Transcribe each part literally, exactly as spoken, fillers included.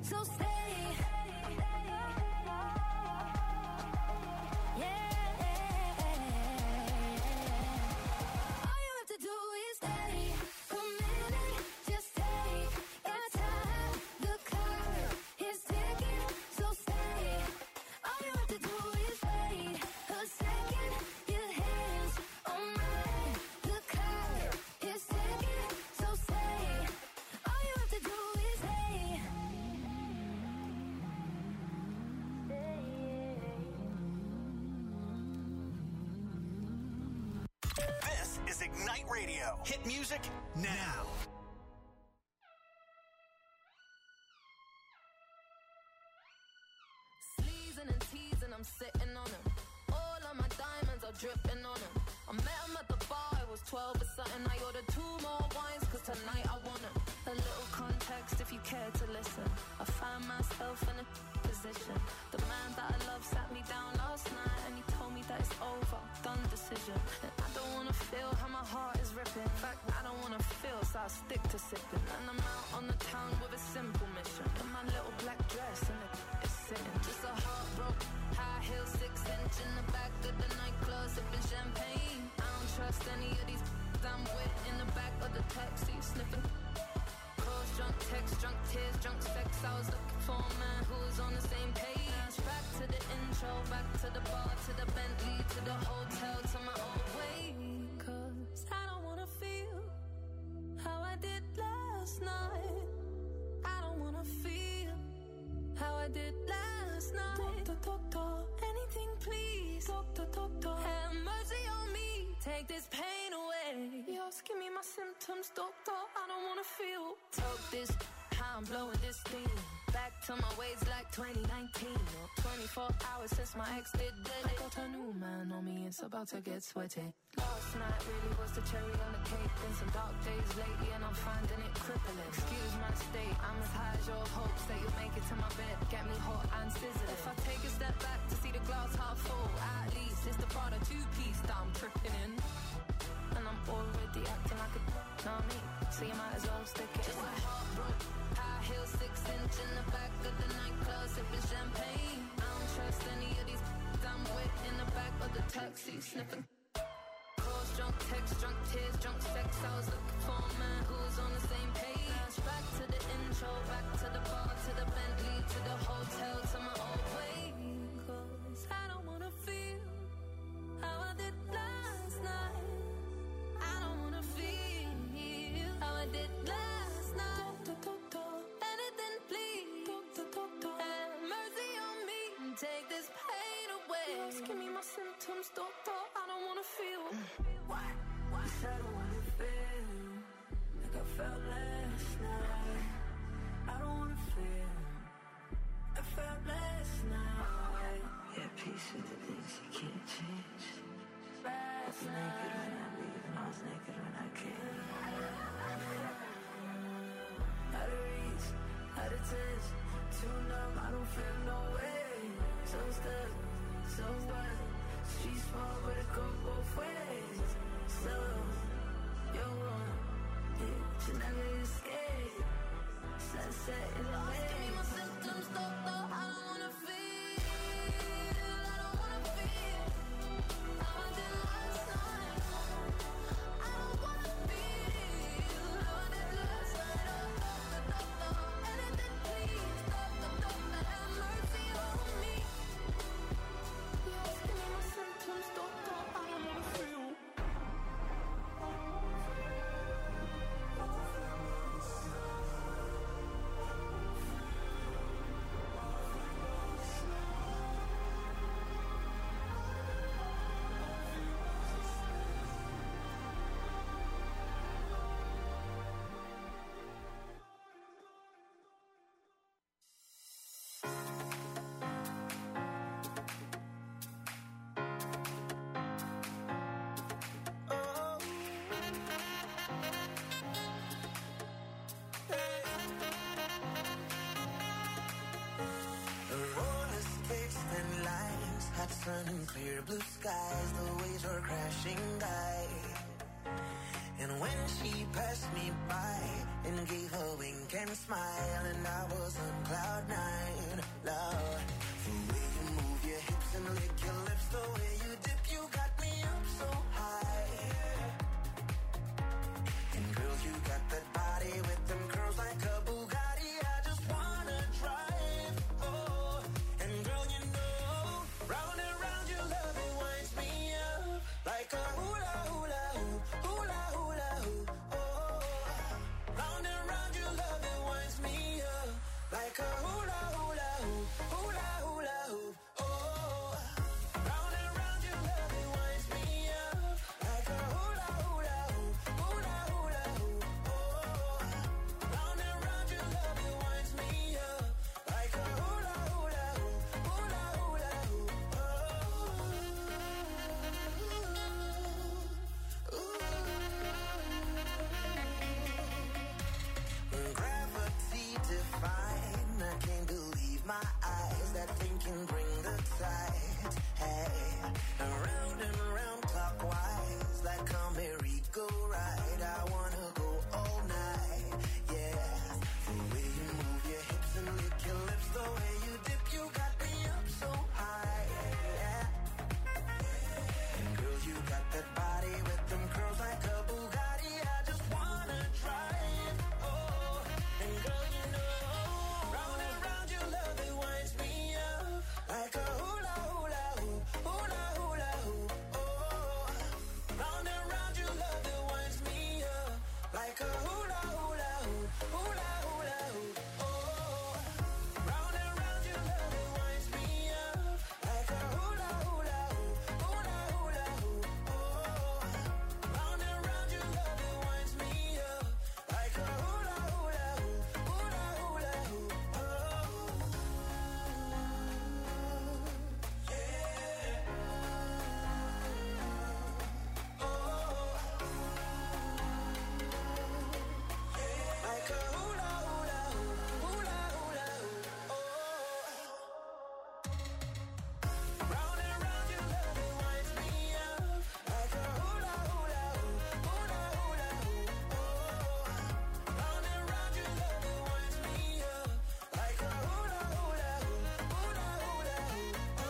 so stay. Radio. Hit music now. Sleezing and teasing, I'm sitting on them. All of my diamonds are dripping on them. I met him at the bar, it was twelve or something. I ordered two more wines, cause tonight I want them. A little context if you care to listen. I find myself in a position. The man that I love sat me down last night and he told me that it's over, done decision. And I don't wanna feel how my heart is ripping. In fact, I don't wanna feel, so I stick to sipping. And I'm out on the town with a simple mission. In my little black dress and it is sitting. Just a heartbroken, high heel, six inch in the back of the nightclub, sipping champagne. I don't trust any of these I'm with in the back of the taxi, sniffing. Calls, drunk text, drunk tears, drunk sex. I was looking for a man who was on the same page. Back to the intro, back to the bar, to the Bentley, to the hotel, to my old way. Cause I don't wanna feel how I did last night. I don't wanna feel how I did last night. Doctor, doctor, anything please. Doctor, doctor, have mercy on me. Take this pain away. You're asking me my symptoms, doctor. I don't wanna feel. Talk this, how I'm blowing this steam. Back to my ways like twenty nineteen. Or twenty-four hours since my ex did dead. I got a new man on me, it's about to get sweaty. Last night really was the cherry on the cake. Been some dark days lately and I'm finding it crippling. Excuse my state, I'm as high as your hopes that you'll make it to my bed. Get me hot and sizzling. If I take a step back to see the glass half full, at least it's the Prada two-piece that I'm tripping in. And I'm already acting like a know me, so you might as well stick it. Just a heartbroken, high heel, six inch in the back of the nightclub, sipping champagne. I don't trust any of these I'm with in the back of the taxi, sniffing. Calls, drunk text, drunk tears, drunk sex. I was looking for a man who was on the same page. Back to the intro, back to the bar, to the Bentley, to the hotel, to my old way. Cause I don't wanna feel how I did last night. I don't wanna feel how I did last night. Doctor, doctor, anything please. Doctor, doctor, have mercy on me. Take this pain away. You're asking me my symptoms, doctor. I don't wanna feel. What? What? I don't wanna feel like I felt last night. I don't wanna feel I felt last night. Yeah, peace with the things you can't change. Last I was naked when I leave and I was naked when I came. Out of reach, out of touch, too numb, I don't feel no way. So stuck, so what? Street small, but it go both ways. So, you're one, yeah, you never escape. Sunset in the way. Give me my symptoms, doctor, I don't wanna feel. I don't wanna feel how I did last night. I don't wanna feel how I did last night. Oh, doctor, doctor, anything please. Doctor, doctor, have mercy on me. You're asking me my symptoms, doctor, I don't wanna feel. Sun and clear blue skies, the waves were crashing by. And when she passed me by and gave a wink and smile, and I was on cloud nine, Lord, the way you move your hips and lick your lips, the way you dip, you got me up so high. And girl, you got that body with them curls like a Bugatti. I just wanna drive, oh. And girl, you know, round and round your love, it winds me up like a hula hula hoop, hula hula hoop, oh. Round and round your love, it winds me up like a hula hula hoop, hula hula hoop, oh. Round and round your love, it winds me up like a hula hula hoop, hula hula hoop, oh. Round and round your love, it winds me up like a hula hula hoop, hula hula hoop, oh. Gravity define, I can't believe my eyes. That thing can bring the tide. Hey, around and around clockwise, like a merry-go-round. I wanna go all night. Yeah, the way you move your hips and lick your lips, the way you dip, you got me up so high. Yeah. And girl, you got that body with them curls like a Bugatti. I just wanna drive, oh. And girl, you know, round and round your love, it winds me up like a hula hula hoop, hula hula hoop, oh. Round and round your love, it winds me up like a hula hula hoop, hula hula hoop, oh. Round and round your love, it winds me up like a hula hula hoop, hula hula hoop, oh. Round and round your love, it winds me up like a hula hula hoop, hula hula hoop, oh. Like a hula hula hoop, hula hula hoop, oh. Round and round your love, it winds me up like a hula hula hoop, hula hula hoop, oh. Round and round your love, it winds me up like a hula hula hoop, hula hula hoop, oh.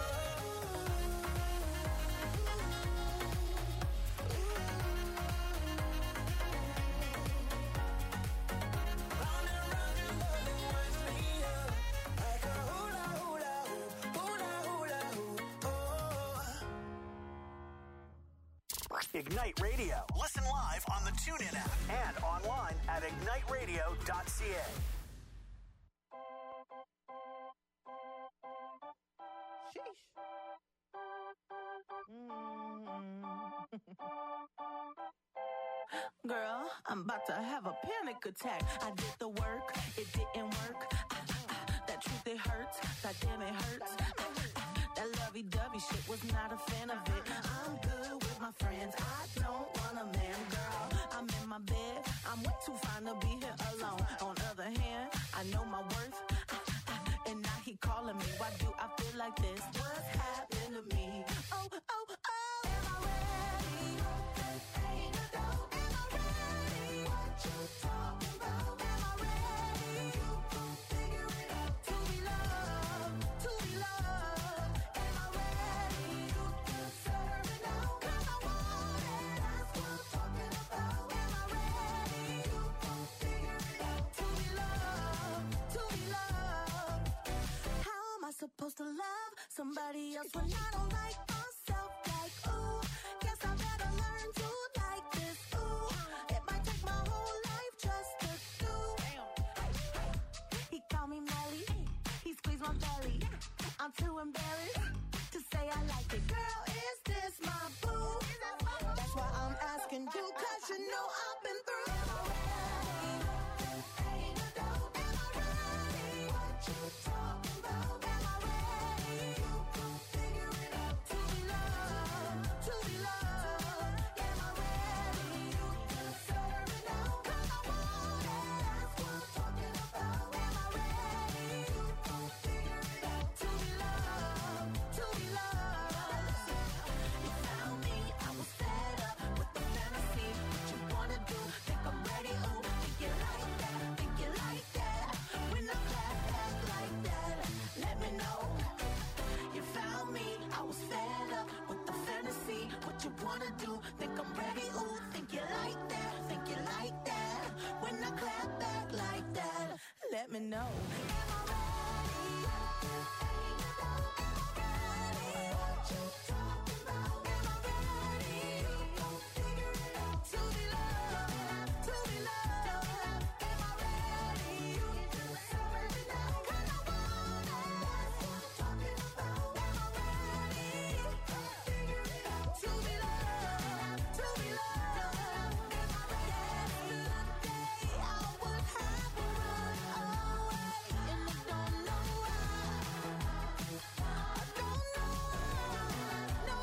Round and round your love, it winds me up like a hula hula hoop, hula hula hoop, oh. Ignite Radio. Listen live on the TuneIn app and online at ignite radio dot c a. Girl, I'm about to have a panic attack. I did the work, it didn't work. Ah, ah, that truth, it hurts. That damn, it hurts. Ah, ah, that lovey-dovey shit, was not a fan of it. I'm good with my friends. I don't want a man, girl. I'm in my bed. I'm way too fine to be here alone. On the other hand, I know my worth. Ah, ah, and now he calling me. Why do I feel like this? What's happened to me? Oh, oh, oh. Am I ready? Ain't a dope. Am I ready? What you talking about? Am I ready? You gon' figure it out. To be loved, to be loved. Am I ready? You deserve it now. 'Cause I want it. That's what I'm talking about. Am I ready? You gon' figure it out. To be loved, to be loved. How am I supposed to love somebody else when I don't like myself? Like, ooh, guess I better learn to like this. Ooh, it might take my whole life just to do. He called me Melly, he squeezed my belly. I'm too embarrassed to say I like it. Girl, is this my boo? That's why I'm asking you, 'cause you know I've been through. Am I ready? Ain't a dope. Am I ready? What you talking about? Am I ready? You gon' figure it out. To be loved, to be loved. Am I ready? You deserve it now. 'Cause I want it. That's what I'm talking about. Am I ready? You gon' figure it out. To be loved, to be loved. You found me, I was fed up with the fantasy. What you wanna do? wanna do. Think I'm ready, ooh, think you like that, think you like that. When I clap back like that, let me know. Am I ready? What you talking about? Am I ready? Figure it out. To be loved, to be loved. Am I ready? You can serve me now. Kind of wanna. What you talking about? Am I ready? Figure it out. To be loved, to be loved. Am I ready? Yesterday I would have run away, and I don't know why. I don't know why. No.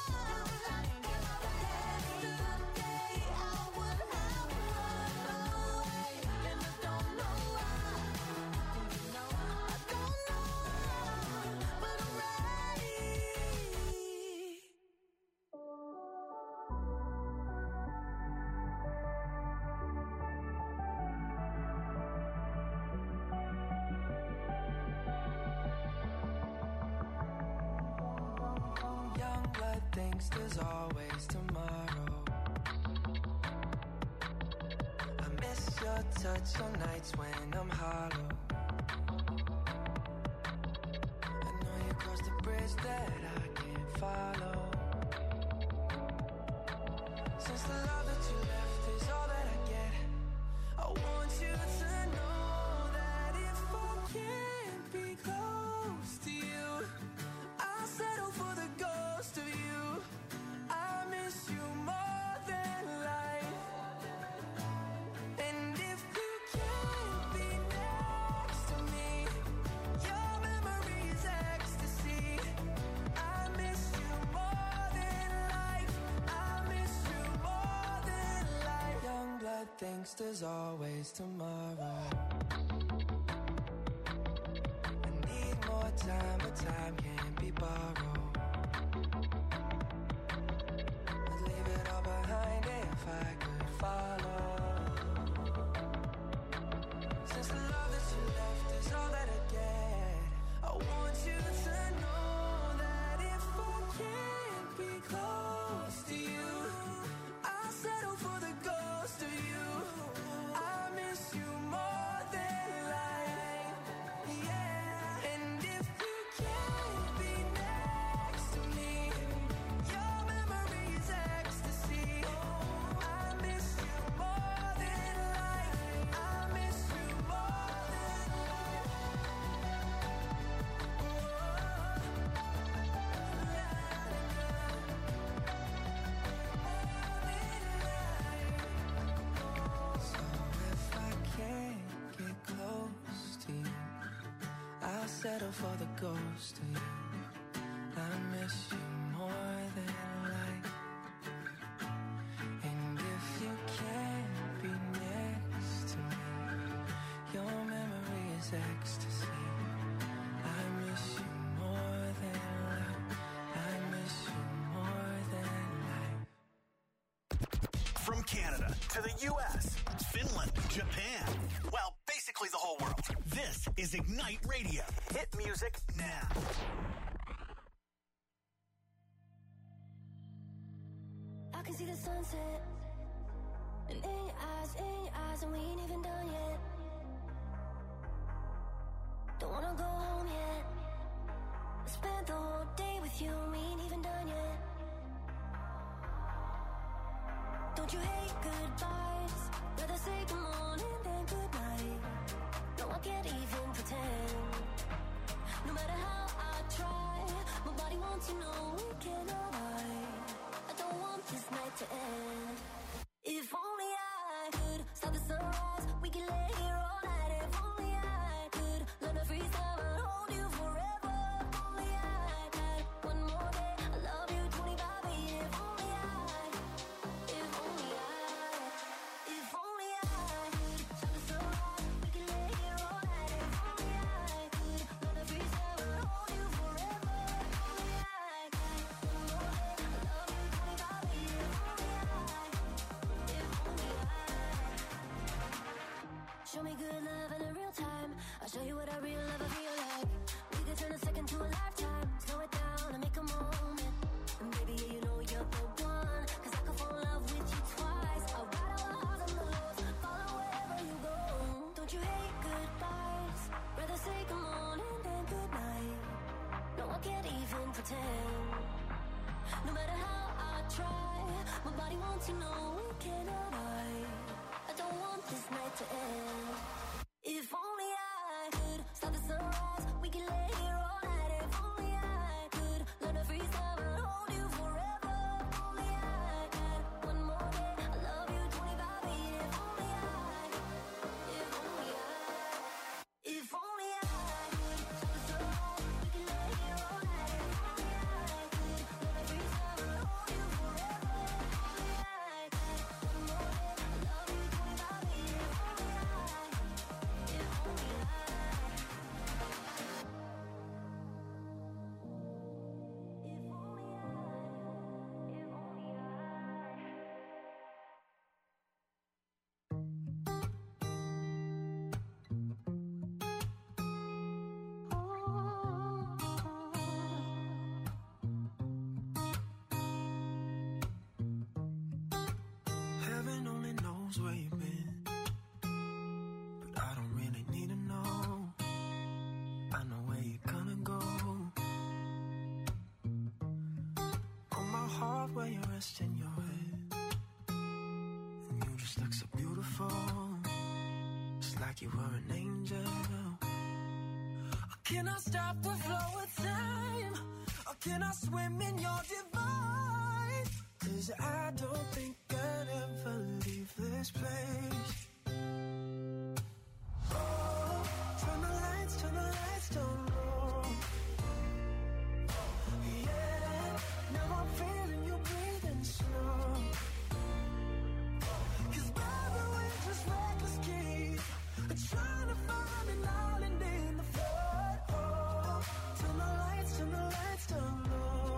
Yesterday I would have run away, and I don't know why. I don't know, but I'm ready. Young blood thinks there's always tomorrow. I miss your touch on nights when I'm hollow. I know you crossed the bridge that I can't follow. Since the love that you left is all that I get, I want you to know that if I can't be close to you, I'll settle for the ghost of you. I miss you more than life. And if you can't be next to me, your memory is ecstasy. I miss you more than life. I miss you more than life. Young blood thinks there's always tomorrow. I need more time, but time can't be borrowed. I'd leave it all behind if I could follow. Since the love that you left is all that I get, I want you to know that if I can't be close to you, I'll settle for the ghost of you. I miss you more than life. Yeah. And if you can't be next to me, your memory is ecstasy. I miss you more than life. I miss you more than life. So if I can't get close to you, I'll settle for the ghost of you. I miss you more than life. And if you can't be next to me, your memory is ecstasy. I miss you more than life. I miss you more than life. From Canada to the U S, Finland, Japan. Well, basically the whole world. This is Ignite Radio. Hit music now. I can see the sunset, and in your eyes, in your eyes, and we ain't even done yet. Don't wanna go home yet. I spent the whole day with you, and we ain't even done yet. Don't you hate goodbyes? Rather say good morning than good night. No, I can't even pretend. No matter how I try, my body wants to know we can hide. I don't want this night to end. If only I could stop the sunrise, we can lay here all night. If only I could learn to freeze time and hold you forever. If only I had one more day, I love you twenty-five a year. If only I, if only I, if only I could stop the sunrise, we can lay here all night. If only I could learn to freeze time and hold you forever. If only I had one more day, I love you twenty-five a year. If only I, if only I. Show me good love in a real time. I'll show you what a real lover feel like. We could turn can't even pretend. No matter how I try, my body wants you, know we cannot hide. I don't want this night to end. If only I could stop the sunrise, we can lay here all night. If only I could learn to freeze time and hold you forever. If only I could one more day, I love you twenty-five years. If only I, if only I, if only I could stop the sunrise, we can lay here all night. If only I could learn to freeze time and hold you forever. If only I could one more day, I love you twenty-five years. If only I. Heaven only knows where you've been, but I don't really need to know. I know where you're gonna go. On my heart where you're resting your head, and you just look so beautiful. It's like you were an angel. Or can I stop the flow of time? Or can I swim in your divine? 'Cause I don't think I'd ever leave this place. Oh, turn the lights, turn the lights down low. Yeah, now I'm feeling you breathing slow. 'Cause baby, we're just reckless kids, trying to find an island in the flood. Oh, turn the lights, turn the lights down low.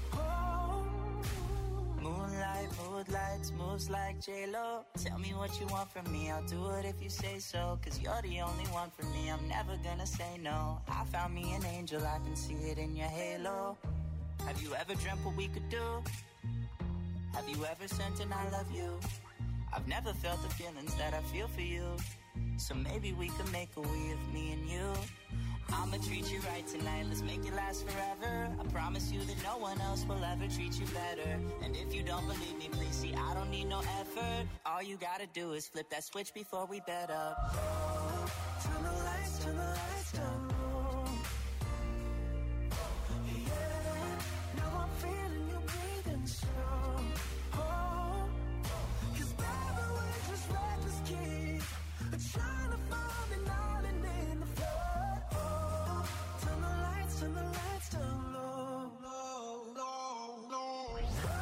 Moonlight, mood lights, moves like J-Lo. Tell me what you want from me, I'll do it if you say so. 'Cause you're the only one for me, I'm never gonna say no. I found me an angel, I can see it in your halo. Have you ever dreamt what we could do? Have you ever sent an I love you? I've never felt the feelings that I feel for you. So maybe we could make a we of me and you. I'ma treat you right tonight, let's make it last forever. I promise you that no one else will ever treat you better. And if you don't believe me, please see, I don't need no effort. All you gotta do is flip that switch before we bed up. Oh, turn the lights, turn the lights down low. Yeah, now I'm feeling you breathing slow. Oh, 'cause baby, we're just reckless kids, trying to find an island in the flood. Oh, turn the lights, turn the lights down low. Low, low, low.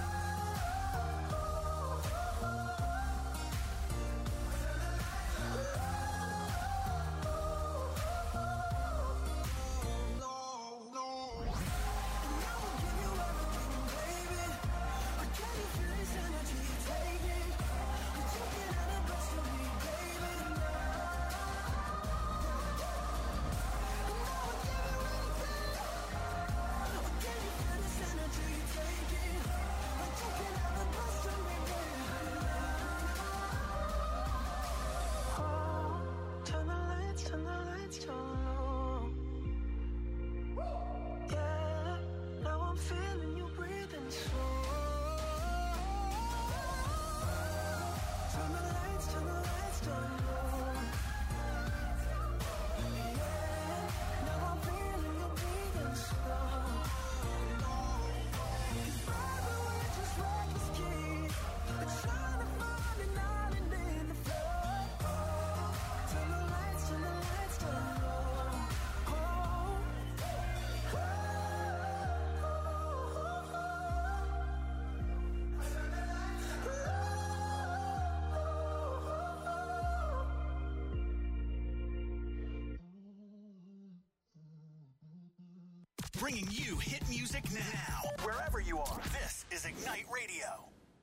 Bringing you hit music now, wherever you are. This is Ignite Radio.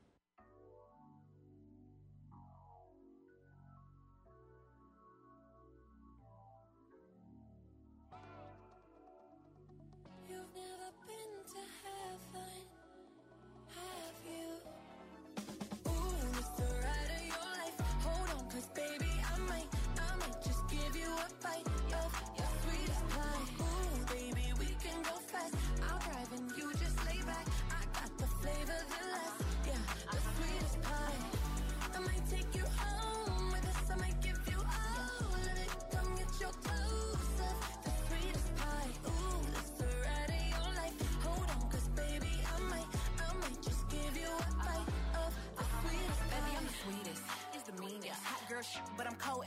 You've never been to heaven, have you? Ooh, it's the ride of your life. Hold on, 'cause baby, I might, I might just give you a bite of your sweetest pie. Ooh, baby, we can go fast.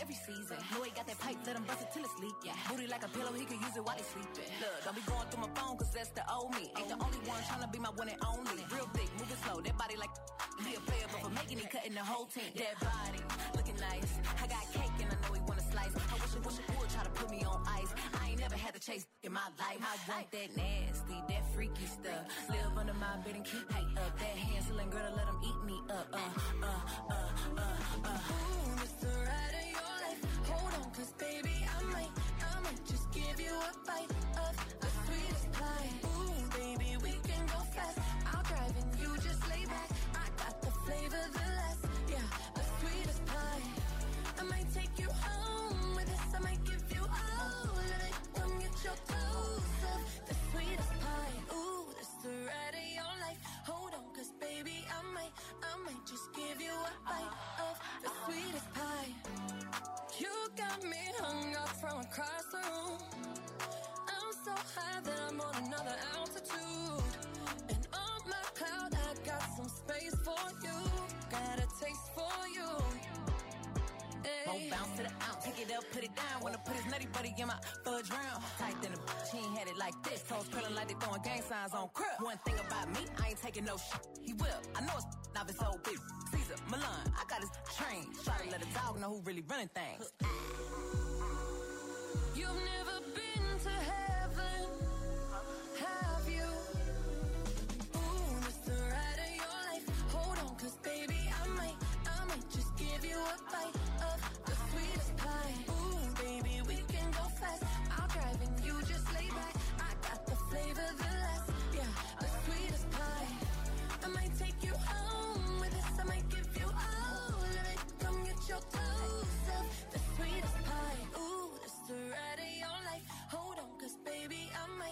every season. Know he got that pipe, let him bust it till it's leak. Yeah. Booty like a pillow, he could use it while he sleeping. Look, don't be going through my phone, cause that's the old me. Ain't the only one tryna be my one and only. Real thick, moving slow, that body like he a player, but for making it, cutting the whole team. That body, looking nice. I got cake and I know he wanna slice. I wish I wish I would try to put me on ice. I ain't never had to chase in my life. I want that nasty, that freaky stuff. Live under my bed and keep me up. That Hansel girl to let him eat me up. Uh, uh, uh, uh, uh. Ooh, it's the ride of your life. Hold on, cause baby, I might, I might just give you a bite of the sweetest pie. Ooh, baby, we can go fast. I'll drive and you just lay back. I got the flavor, the last, yeah, the sweetest pie. I might take you home with this. I might give you all of it. Come get your dose of the sweetest pie. Ooh, it's the ride of your life. Hold on, cause baby, I might, I might just give you a bite of the sweetest pie. You got me hung up from across the room. I'm so high that I'm on another altitude. And on my cloud, I got some space for you. Got a taste for you. Won't bounce to the ounce. Take it up, put it down. Wanna put his nutty buddy in my fudge round. Tight than a bitch, he ain't had it like this. Toes curling like they throwing gang signs on crib. One thing about me, I ain't taking no shit. He will. I know it's not his whole big. Caesar, Milan, I got his train. Try to let a dog know who really running things. You've never been to heaven, have you? Ooh, it's the ride of your life. Hold on, cause baby, I might, I might just give you a bite of the sweetest pie. Ooh, baby, we can go fast. I'll drive and you just lay back. I got the flavor, the last, yeah, the sweetest pie. I might take you home with this. I might give you all of it. Come get your dose of the sweetest pie. Ooh, it's the ride of your life. Hold on, cause baby, I might,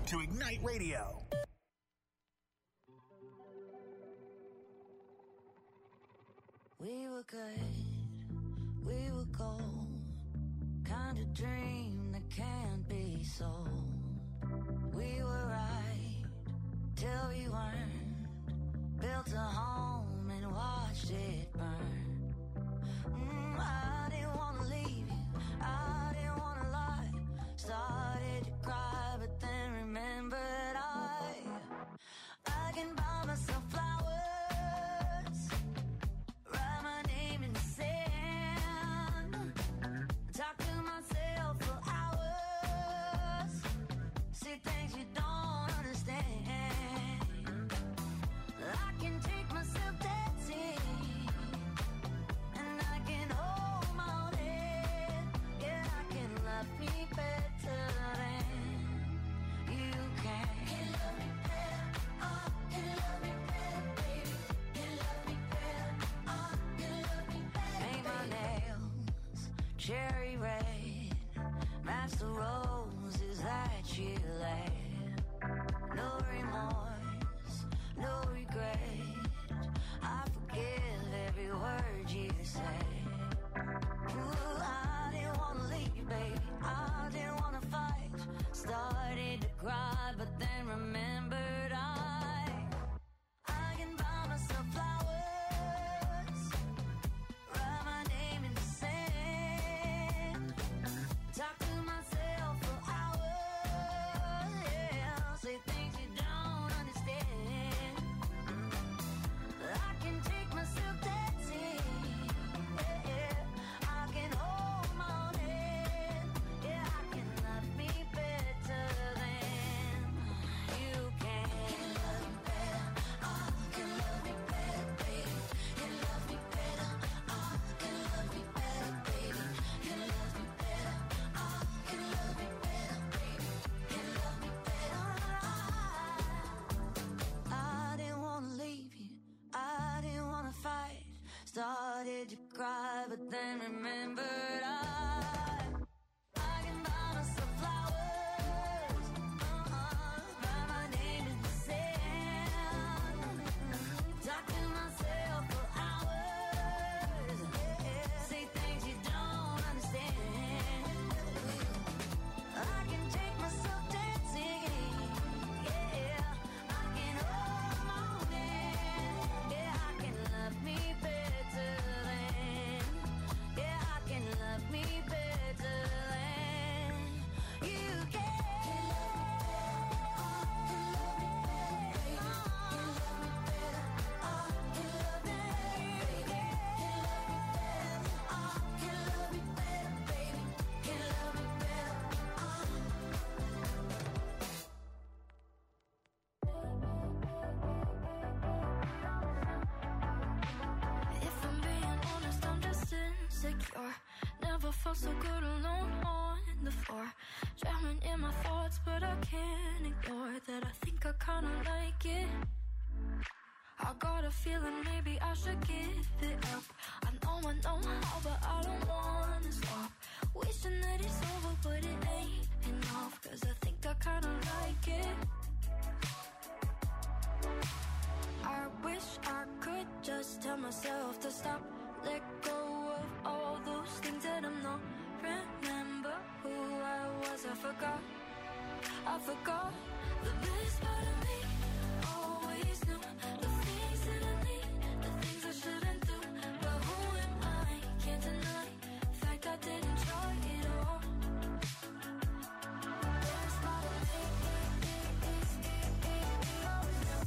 to Ignite Radio. We were good, we were gold, kind of dream that can't be sold. We were right till we weren't, built a home and watched it burn. Mm, I didn't want to leave you, I didn't want to lie, started to cry but then remembered I, I can buy myself flowers. Cherry red, match the roses that you laid. No remorse, no regret, I forgive every word you say. Ooh, I didn't want to leave, baby, I didn't want to fight. Started to cry, but then remembered I, I can buy myself flowers. Started to cry, but then remembered I, I can buy myself flowers, uh-uh, write my name in the sand, talk to myself for hours, yeah, say things you don't understand. I can take myself dancing, yeah, I can hold my own hand, yeah, I can love me better. Never felt so good alone on the floor, drowning in my thoughts, but I can't ignore that. I think I kinda like it. I got a feeling maybe I should give it up. I know I know how, but I don't wanna stop. Wishing that it's over, but it ain't enough, cause I think I kinda like it. I wish I could just tell myself to stop, let go of all those things that I'm not. Remember who I was, I forgot, I forgot. The best part of me always knew the things that I need, the things I shouldn't do. But who am I, can't deny the fact I didn't try it all. The best part of me is, is, is, is always knew.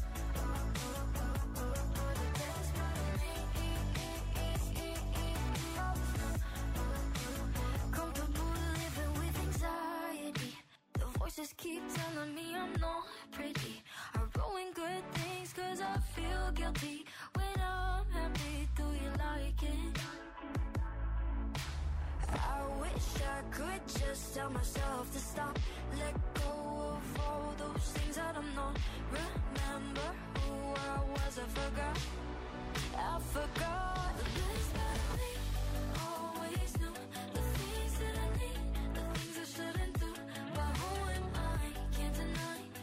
The best part of me is, is, is, is always knew. Comfortable living with anxiety, the voices keep telling me I'm not pretty. I ruin good things cause I feel guilty when I'm happy. Do you like it? I wish I could just tell myself to stop, let go of all those things that I'm not. Remember who I was, I forgot, I forgot. The best part of me always knew the things that I need, the things I shouldn't do. But who am I, can't deny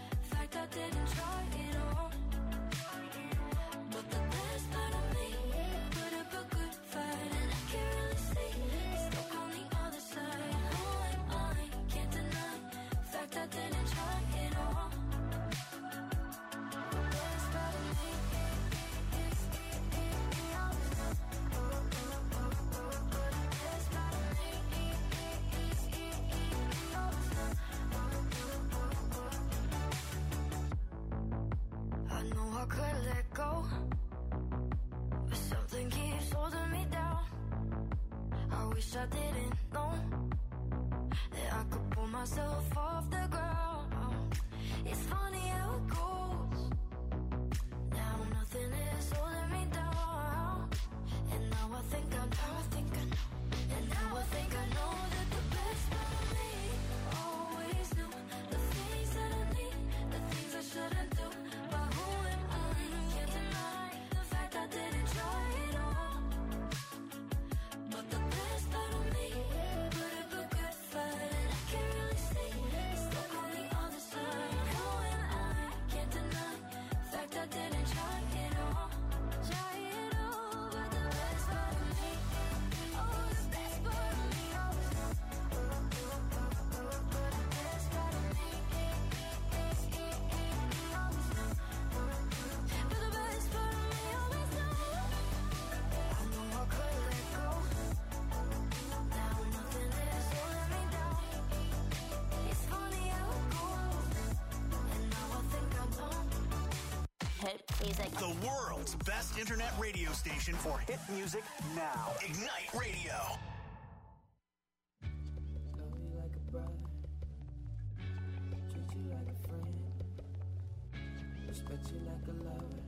could let go, but something keeps holding me down. I wish I didn't know that I could pull myself off the ground. It's funny how it goes. Now nothing is holding me down, and now I think I know, I think I know, and now I think I know that the best part of me always knew the things that I need, the things I shouldn't do. But who am I? Can't deny the fact I didn't try it all. But the best part of me put up a good fight, and I can't really see it's stuck on the other side. Who am I? Can't deny the fact I didn't try it all. Try it all, but the best part of me, oh, the best part of me always know. The best part of me, always know. But the best part of me always know. I know I could let go. Now nothing is holding me down. It's funny how it goes, and now I think I know. Hit music. The world's best internet radio station for hit music now. Ignite Radio. Love you like a brother, treat you like a friend, respect you like a lover.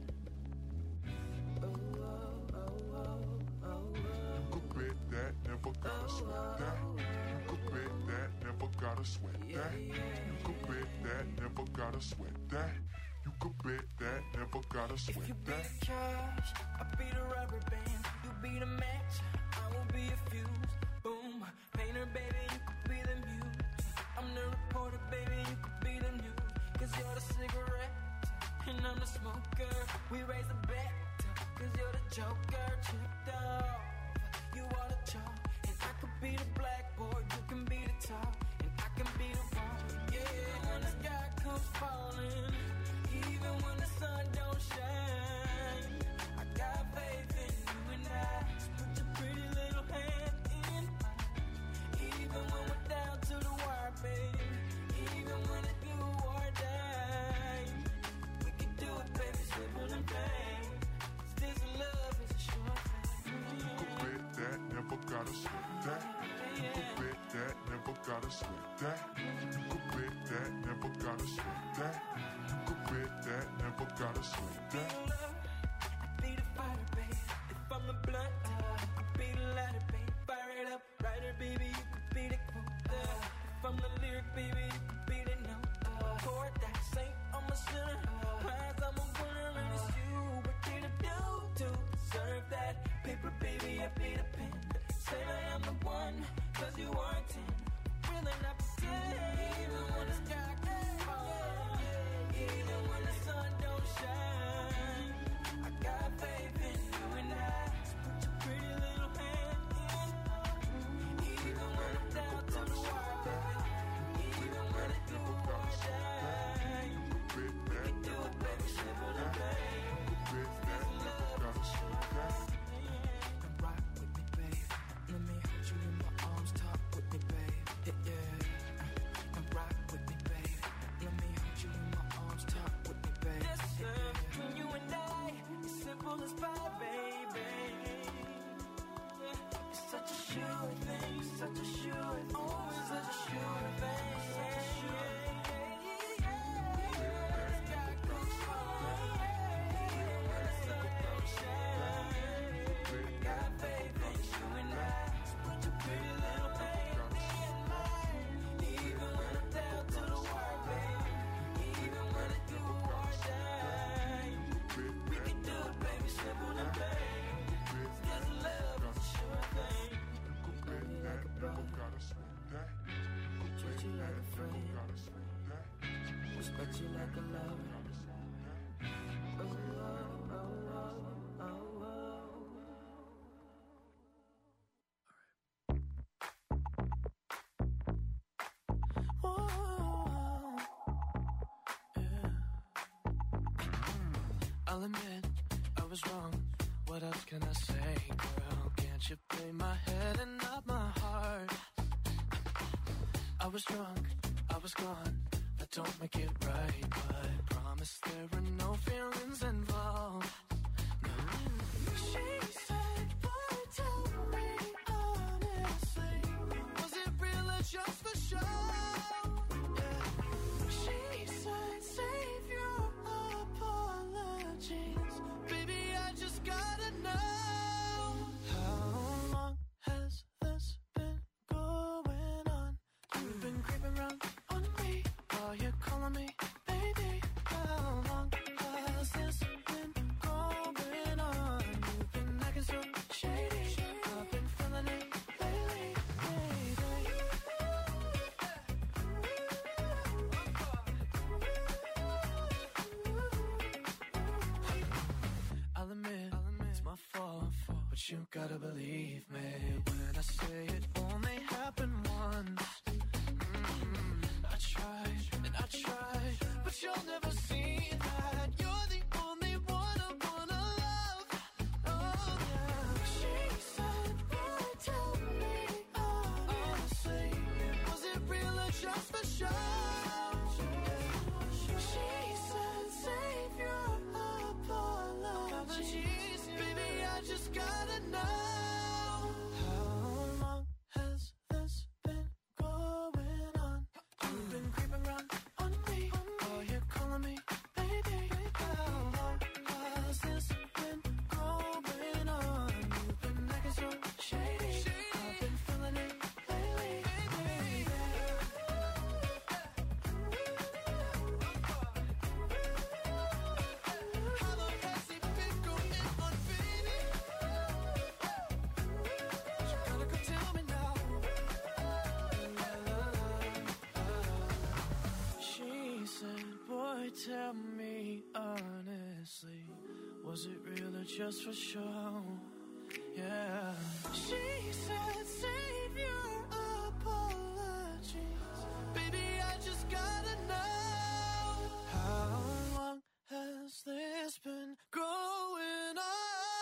Oh, oh, oh, oh, oh, You could bet that, never gotta sweat that. You could bet that, never gotta sweat that. You could bet that, never gotta sweat that. You could bet that, never gotta If sweat you be that. the cash, I'll be the rubber band. You be the match, I will be a fuse. Boom, painter, baby, you could be the muse. I'm the reporter, baby, you could be the news. Cause you're the cigarette, and I'm the smoker. We raise the bet, cause you're the joker. Chipped off, you are the chalk. And I could be the blackboard, you can be the top. And I can be the wall, yeah. When the sky comes falling, even when the sun don't shine, I got faith in you and I. Just put your pretty little hand in mine. Even when we're down to the wire, baby. Even when it's do or die, we can do it, baby, simple and plain. 'Cause this love is a short thing. You could bet that, never gotta sweat that. You could bet that, never gotta sweat that. You could bet that, never gotta sweat that. You could bet that, never gotta sweat that. I be the fire, babe. If I'm the blunt, I be the lighter, babe. Fire it up, writer, baby, you could be the quote. If I'm the lyric, baby, you could be the note. Chord that saint, I'm a sinner. Prize, I'm a winner, and it's you. What did I do to deserve that? Paper, baby, I be the pen. Say I am the one, cause you are ten. Really not pretend. Even when the sky gets falling, even when the sun don't shine, I got faith in you and I. Just put your pretty little hand in mine. Even when I'm down to the wire, baby. Even when it do or die, we can do it, baby, simple and plain. Bet that, never gotta sweat that. Now rock with me, babe. Let me hold you in my arms, talk with me, babe. Yeah, yeah. Now rock with me, babe. Let me hold you in my arms, talk with me, babe. Listen, between you and I, it's simple as pie, baby. It's such a sure thing, such a sure thing, oh, it's such a sure thing. Sky goes falling, even when the sun don't shine. Got faith in you and I. Just put your pretty little hand in mine. Even when I'm down to the wire, baby. Even when it do or die, we can do it, baby, simple and plain. 'Cause love is a sure thing. You could bet that, never gotta sweat that. Treat you like a friend, Gotta sweat that. respect you like a lover. Oh, oh, oh, oh, oh, oh. Oh, yeah. I'll admit I was wrong. What else can I say, girl? Can't you play my head and not my heart? I was drunk, I was gone. That don't make it right, but promise there were no feelings involved. but you gotta believe me when I say it only happened once. Mm-hmm. I tried and I tried, but you'll never see that. You're the only one I wanna love. Oh yeah. She said, boy, tell me honestly, was it real or just for show? She said, save your apologies, baby, I just gotta know. How long has this been going on? You've been creeping around on me, oh, you're calling me baby. How long has this been going on? You've been acting so shady, I've been feeling it lately, baby. How long has it been going on, baby? You gotta go tell me now. She said, boy, tell me honestly, was it real or just for show? Yeah. She said, save your apologies, baby, I just gotta know. How long has this been going on?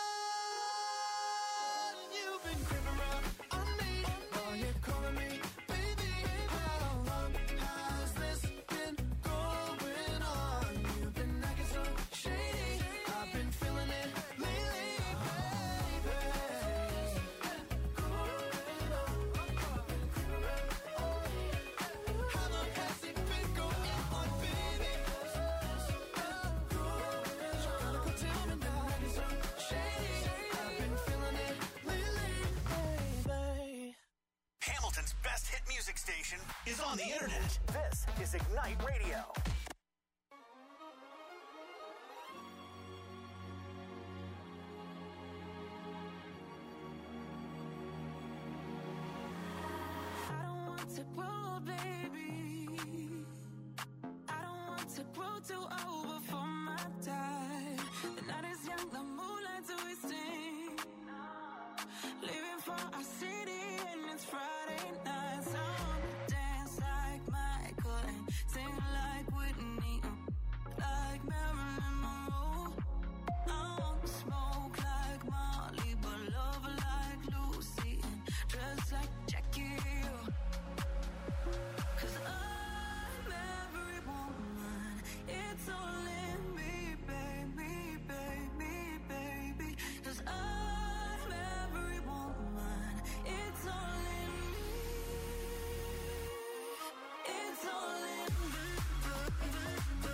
You've been creeping around on me, oh, you're calling me baby. How long has this been going on? You've been acting so shady, I've been feeling it lately, baby. How long has it been going on, baby? You gotta go tell me now. Acting so shady, I've been feeling it lately, baby. Hamilton's best hit music station is on the internet. This is Ignite Radio. I don't want to grow, baby. I don't want to grow too old before my time. The night is young, the moonlight's twisting. Leaving for our city and it's Friday night. So I wanna dance like Michael and sing like Whitney, uh, like Marilyn Monroe. I wanna smoke like Molly, but love like Lucy and dress like Jackie. Cause I'm every woman, it's all in me, baby, baby, baby. Cause I'm every woman, it's all in me. It's all in me.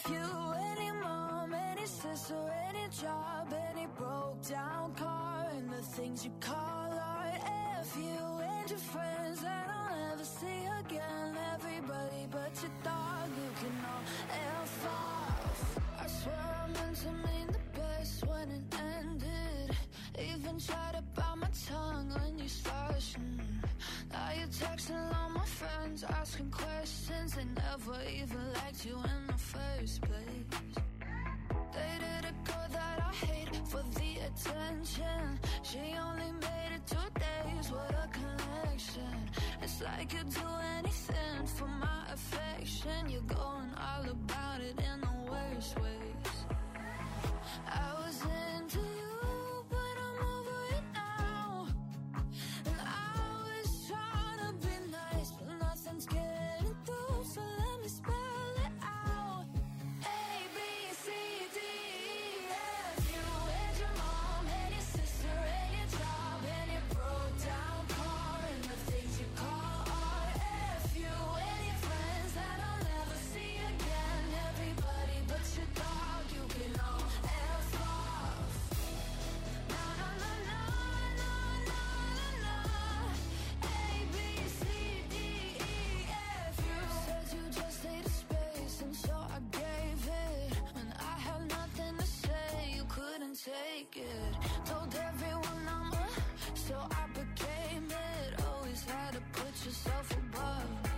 you, any mom, any sister, any job, any broke down car, and the things you call art. F you and your friends that I'll never see again. Everybody but your dog, you can all F off. I swear I meant to mean the best when it ended. Even tried to bite my tongue when you started. Mm. Now you're texting all my friends, asking questions. They never even liked you in the first place. Dated a girl that I hate for the attention. She only made it two days, what a connection. It's like you'd do anything for my affection. You're going all about it in the worst ways. I was into you, but I'm over it now. And I was trying to be nice, but nothing's getting through, so let me spell it out. A, B, C, D, E, F, you and your mom, and your sister, and your job, and your broke down car, and the things you call art. F, you and your friends that I'll never see again. Everybody but your dog, you can all F off. No, no, no, no, no, no, no, no. A, B, C, D, E, F, you said you just needed space, and so I gave it. When I had nothing to say, you couldn't take it. Told everyone I'm a, so I became it. Always had to put yourself above me.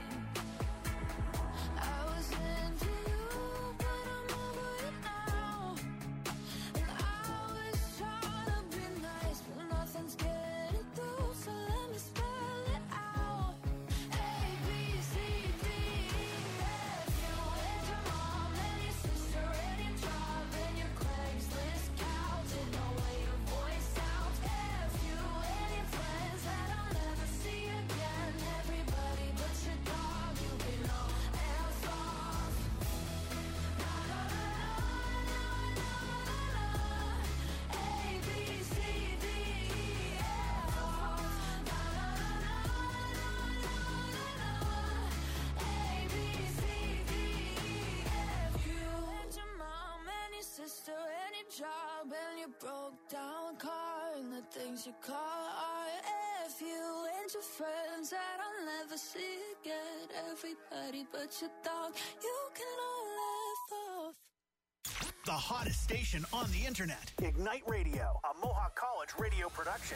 I was into you, but I'm over it now. And I was trying to be nice, but nothing's getting through, so let me spell it out. A, B, C, D, E, F, you and your mom, and your sister, and your job, and your Craigslist couch, and the way your voice sounds. F, you and your friends that I'll never see again. Everybody but your dog, you can all F off. No, no, no, no, no, no, no. A, B, C, D, E, F off. No, no, no, no, no, no, no. A, B, C, D, E, F. You and your mom and your sister and your job and your broke down car and the things you call art. F you and your friends that I'll never see again. Everybody but your dog, you can all F off. The hottest station on the internet. Ignite Radio, a Mohawk College radio production.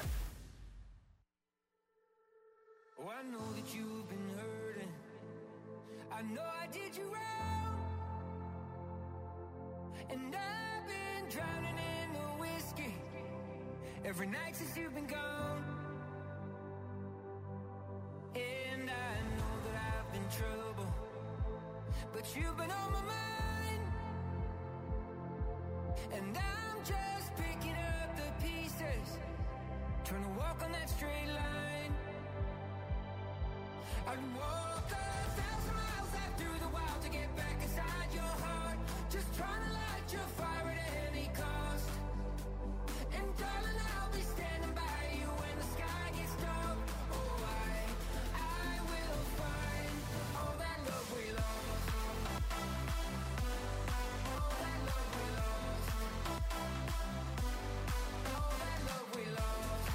Oh, I know that you've been hurting. I know I did you wrong. And I've been drowning in the whiskey every night since you've been gone. And I know that I've been trouble, but you've been on my mind. And I'm just picking up the pieces, trying to walk on that straight line. I'd walk a thousand miles out through the wild to get back inside your heart, just trying to light your fire at any cost. And darling, I'll be standing by you when the sky gets dark. Oh, I, I will find all that love we lost. All that love we lost. All that love we lost.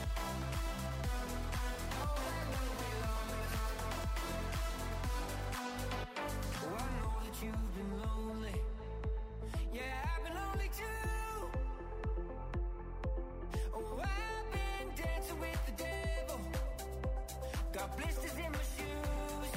All that love we lost. Oh, I know that you've been lonely. Yeah, I've been lonely too. Oh, I've been dancing with the devil. Got blisters in my shoes.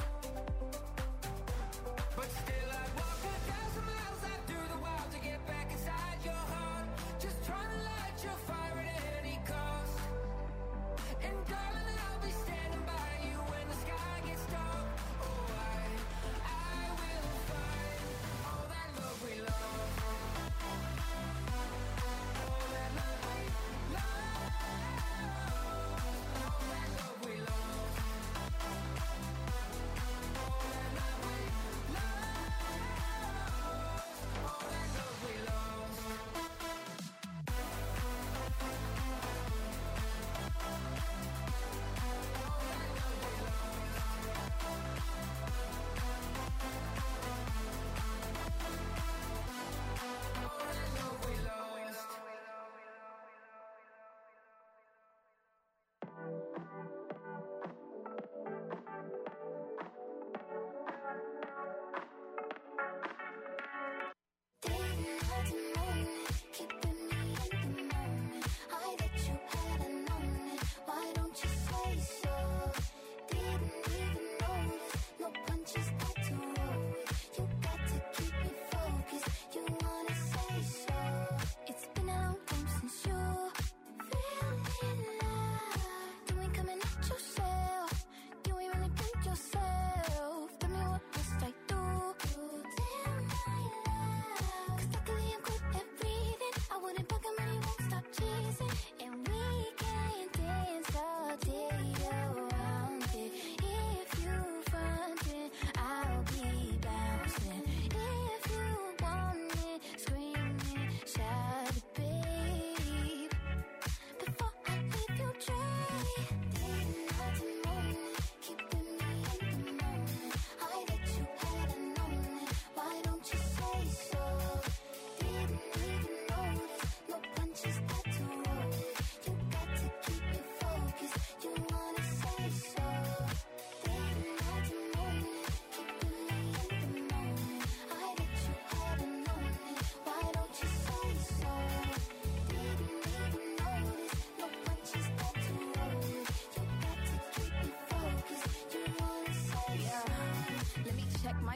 But still I'd walk a thousand miles out through the wild to get back inside your heart, just trying to light your fire at any cost. And darling, I'll be standing by you when the sky gets dark. Oh, I, I will find all that love we lost. All that love we lost. All that love we lost. All that love we lost. All that love we lost. All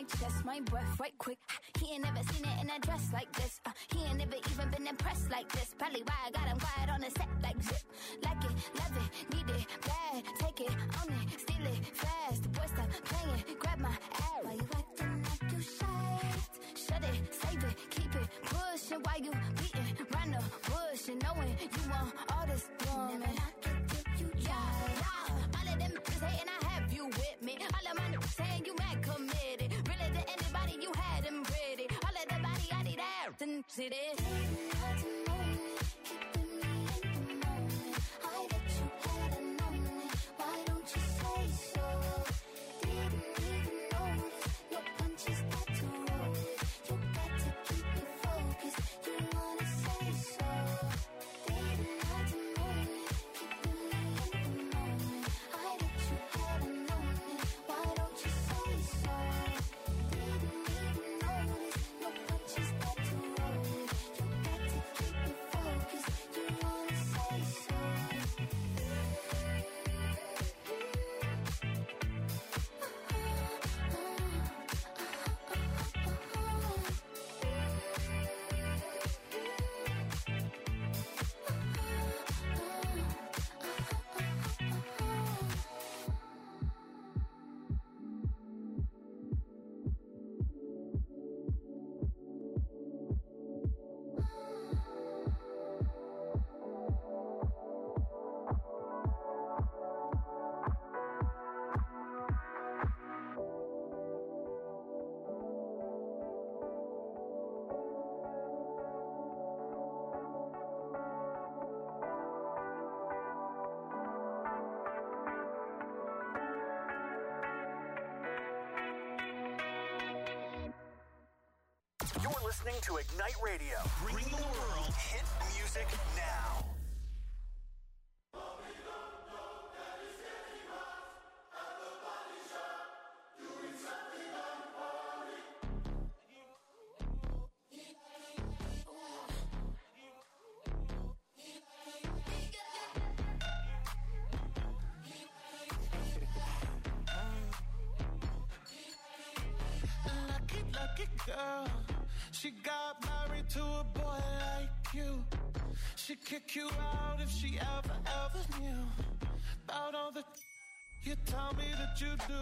chest, my breath right quick. He ain't never seen it in a dress like this. Uh, he ain't never even been impressed like this. Probably why I got him quiet on the set like zip. Like it, love it, need it, bad. Take it, own it, steal it, fast. The boy stop playing, grab my ass. Why you acting like you shy? Shut it, save it, keep it, pushing. Why you beating round the bush and knowing you want all this woman? Never not get you, yeah, yeah. All of them just hating, I have you with me. All of my niggas saying you mad committed. Really to anybody you had them ready. All of the body I need out and see this. You're listening to Ignite Radio, bringing the world hit music now. Lucky, lucky girl. She got married to a boy like you. She'd kick you out if she ever, ever knew about all the you tell me that you do.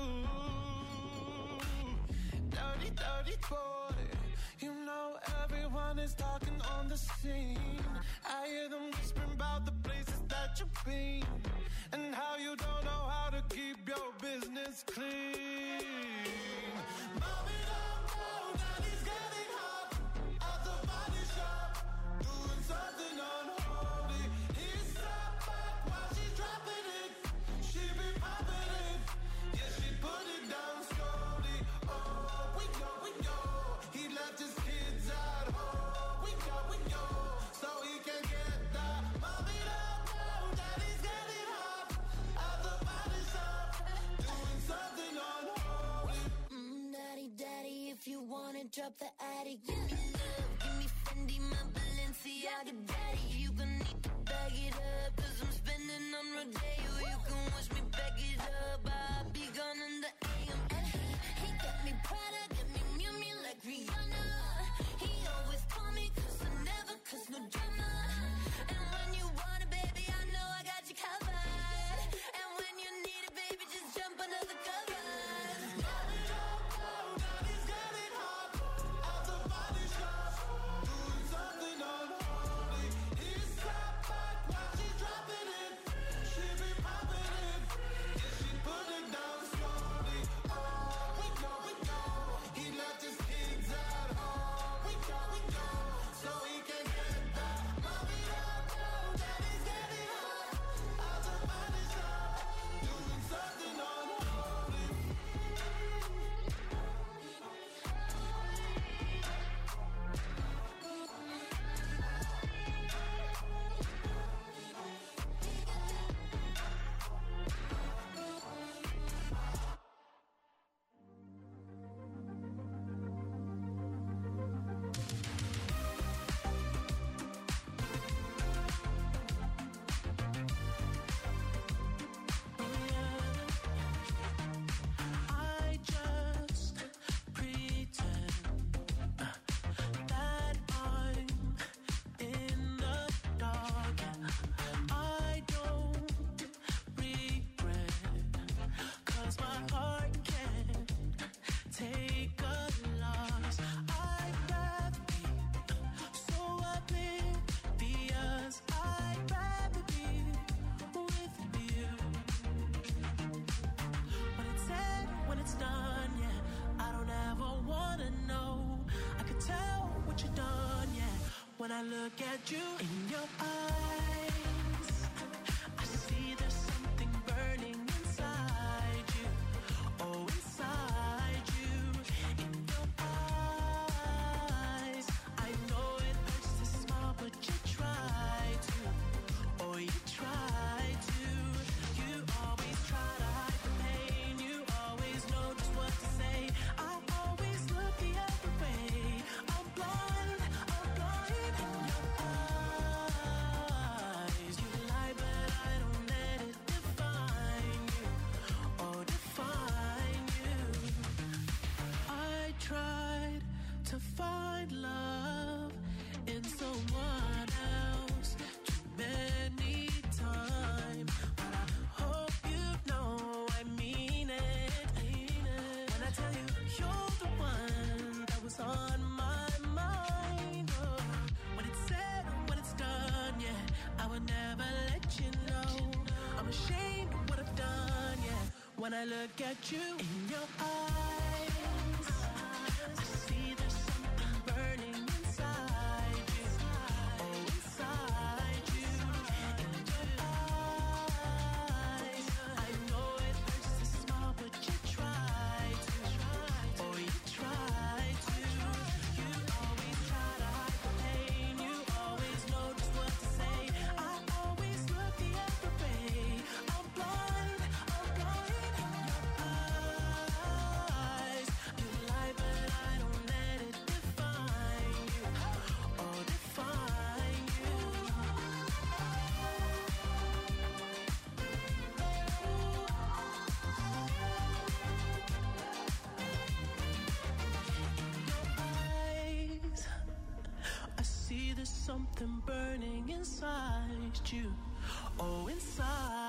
Dirty, dirty boy. You know everyone is talking on the scene. I hear them whispering about the places that you've been and how you don't know how to keep your business clean. Mommy, don't go, daddy's getting hot at the body shop, doing something unholy. He sat back while she's dropping it. She be popping it, yeah, she put it down slowly. Oh, we know, we know, he left his kids at home. We know, we know, so he can get that. Mommy, don't go, daddy's getting hot at the body shop, doing something unholy. Mm, daddy, daddy, if you wanna drop the attic, give me love, give me Fendi, my Balenciaga, daddy. You gonna need to bag it up, cause I'm spending on Rodeo. You can watch me back it up, I'll be gone in the A M. And he, he got me Prada, got me Miu Miu like Rihanna. He always call me cause I never cause no drama. And when you want it, baby, I know I got you covered. And when you need it, baby, just jump under the covers. Mommy, don't go, daddy's getting hot at the body shop, doing something unholy. He sat back while she's dropping it. She be I look at you in your eyes, I see there's something burning inside you. Oh, inside you, in your eyes. I know it hurts to smile, but you try to. Oh, you try to. You always try to hide the pain. You always know just what to say. I always look the other way. I'm blind, I'm blind in your eyes. You lie, but I don't let it define you. Oh, define you. I tried to find love in someone else too many times, but I hope you know I mean it. When I tell you you're the one that was on my mind. Oh, when it's said, when it's done, yeah, I would never let you know. I'm ashamed of what I've done, yeah. When I look at you in your eyes, I see there's something burning inside you. Oh, inside you, in your eyes. I know it hurts to smile, but you try to. Oh, you try to. You always try to hide the pain. You always know just what to say. I always look the other way. I'm blind, I'm blind in your eyes. You lie, but I don't let it define you. Oh, define you. Eyes, I see there's something burning inside you. Oh, inside